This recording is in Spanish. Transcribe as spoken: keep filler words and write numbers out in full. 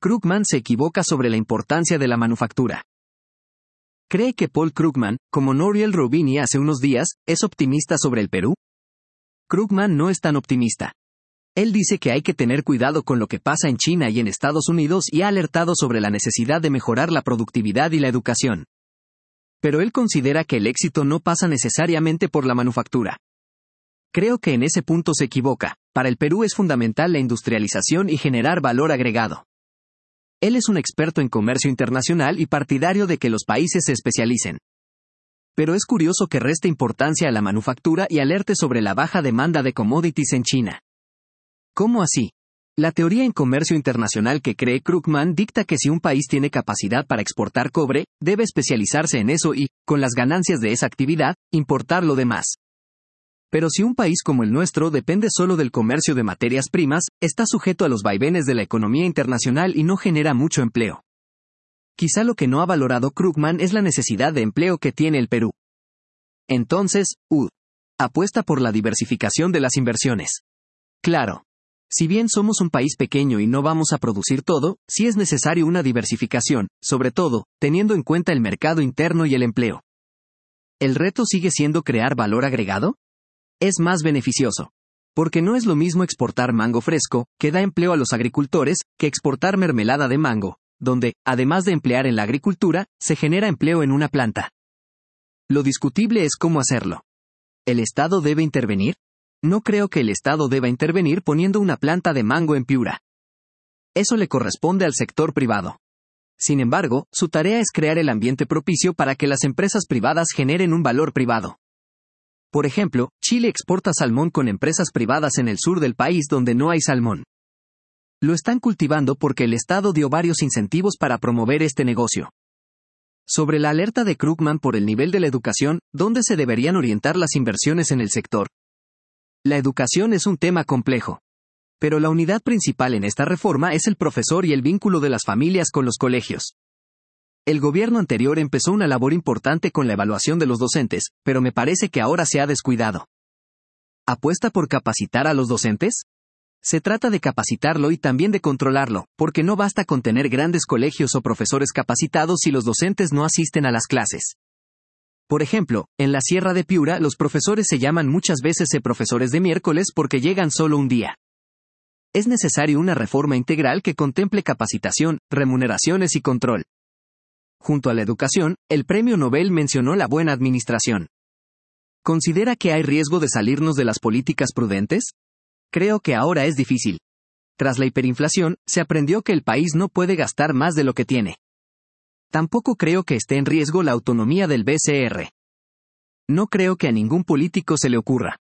Krugman se equivoca sobre la importancia de la manufactura. ¿Cree que Paul Krugman, como Nouriel Roubini hace unos días, es optimista sobre el Perú? Krugman no es tan optimista. Él dice que hay que tener cuidado con lo que pasa en China y en Estados Unidos y ha alertado sobre la necesidad de mejorar la productividad y la educación. Pero él considera que el éxito no pasa necesariamente por la manufactura. Creo que en ese punto se equivoca. Para el Perú es fundamental la industrialización y generar valor agregado. Él es un experto en comercio internacional y partidario de que los países se especialicen. Pero es curioso que reste importancia a la manufactura y alerte sobre la baja demanda de commodities en China. ¿Cómo así? La teoría en comercio internacional que cree Krugman dicta que si un país tiene capacidad para exportar cobre, debe especializarse en eso y, con las ganancias de esa actividad, importar lo demás. Pero si un país como el nuestro depende solo del comercio de materias primas, está sujeto a los vaivenes de la economía internacional y no genera mucho empleo. Quizá lo que no ha valorado Krugman es la necesidad de empleo que tiene el Perú. Entonces, U D apuesta por la diversificación de las inversiones. Claro. Si bien somos un país pequeño y no vamos a producir todo, sí es necesario una diversificación, sobre todo, teniendo en cuenta el mercado interno y el empleo. ¿El reto sigue siendo crear valor agregado? Es más beneficioso. Porque no es lo mismo exportar mango fresco, que da empleo a los agricultores, que exportar mermelada de mango, donde, además de emplear en la agricultura, se genera empleo en una planta. Lo discutible es cómo hacerlo. ¿El Estado debe intervenir? No creo que el Estado deba intervenir poniendo una planta de mango en Piura. Eso le corresponde al sector privado. Sin embargo, su tarea es crear el ambiente propicio para que las empresas privadas generen un valor privado. Por ejemplo, Chile exporta salmón con empresas privadas en el sur del país donde no hay salmón. Lo están cultivando porque el Estado dio varios incentivos para promover este negocio. Sobre la alerta de Krugman por el nivel de la educación, ¿dónde se deberían orientar las inversiones en el sector? La educación es un tema complejo. Pero la unidad principal en esta reforma es el profesor y el vínculo de las familias con los colegios. El gobierno anterior empezó una labor importante con la evaluación de los docentes, pero me parece que ahora se ha descuidado. ¿Apuesta por capacitar a los docentes? Se trata de capacitarlo y también de controlarlo, porque no basta con tener grandes colegios o profesores capacitados si los docentes no asisten a las clases. Por ejemplo, en la Sierra de Piura los profesores se llaman muchas veces profesores de miércoles porque llegan solo un día. Es necesario una reforma integral que contemple capacitación, remuneraciones y control. Junto a la educación, el Premio Nobel mencionó la buena administración. ¿Considera que hay riesgo de salirnos de las políticas prudentes? Creo que ahora es difícil. Tras la hiperinflación, se aprendió que el país no puede gastar más de lo que tiene. Tampoco creo que esté en riesgo la autonomía del B C R. No creo que a ningún político se le ocurra.